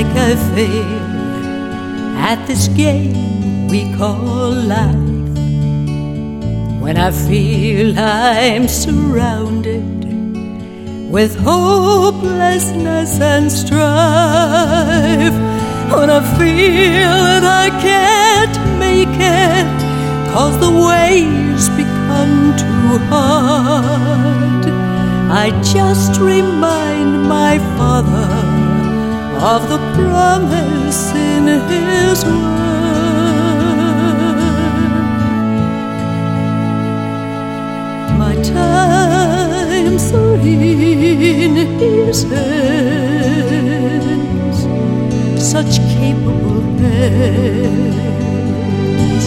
like I failed at this game we call life, when I feel I'm surrounded with hopelessness and strife, when I feel that I can't make it 'cause the ways become too hard, I just remind my Father of the promise in His word. My times are in His hands, such capable hands.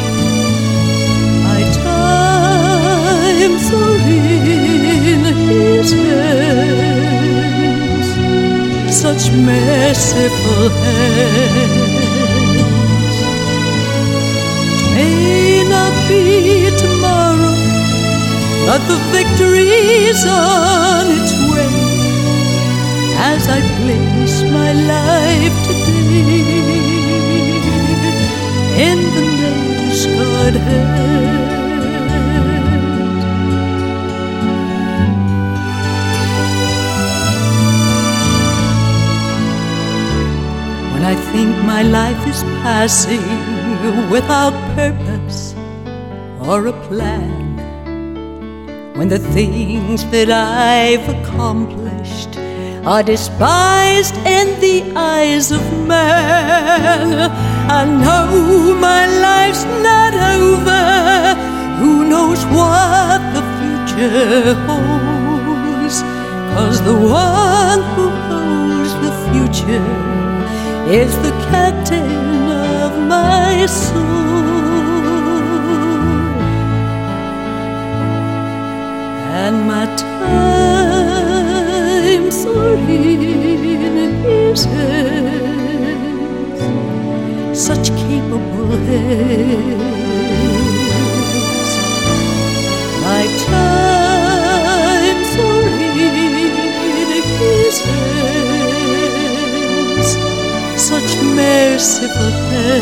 My times are in His hands, such merciful hands. It may not be tomorrow, but the victory's on its way, as I place my life today in the nail-scarred hand. When I think my life is passing without purpose or a plan, when the things that I've accomplished are despised in the eyes of man, I know my life's not over. Who knows what the future holds? 'Cause the one who holds the future is the captain of my soul. And my times are in His hands, such capable hands. My times are in His hands, such merciful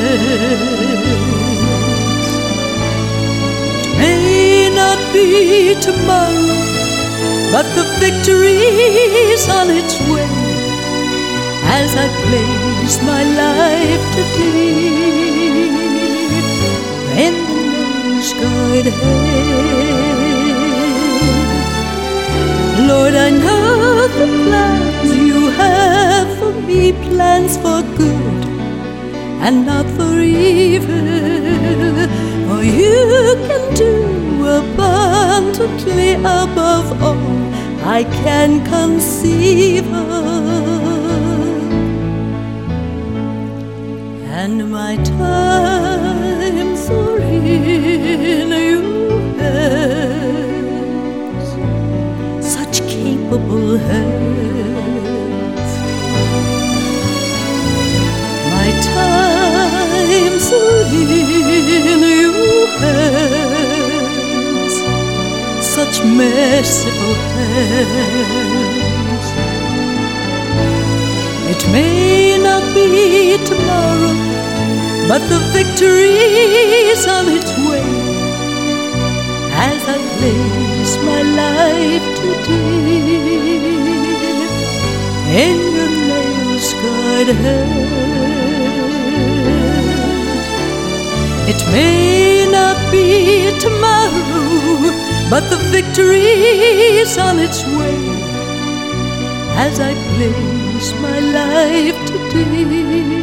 hands. It may not be tomorrow, but the victory's on its way, as I place my life today in the nail-scarred hand. Lord, I know the plans You have for me, plans for good and not for evil, for You can do abundantly above all I can conceive of. And my times are in Your hands, such capable hands. My times are in Your hands, such merciful hands. It may not be tomorrow, but the victory's on its way, as I place my life today in Your nail-scarred hand. It may not be tomorrow, but the victory's on its way, as I place my life today